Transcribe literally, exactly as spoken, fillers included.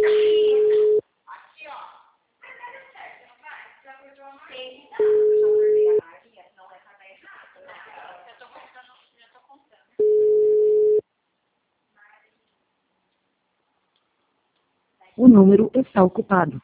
Aqui, ó. Mas vai dar certo, não vai? Já acordou a mãe? Eu já acordei a Maria, não é pra dar errado, né? Eu tô contando, já tô contando. O número está ocupado.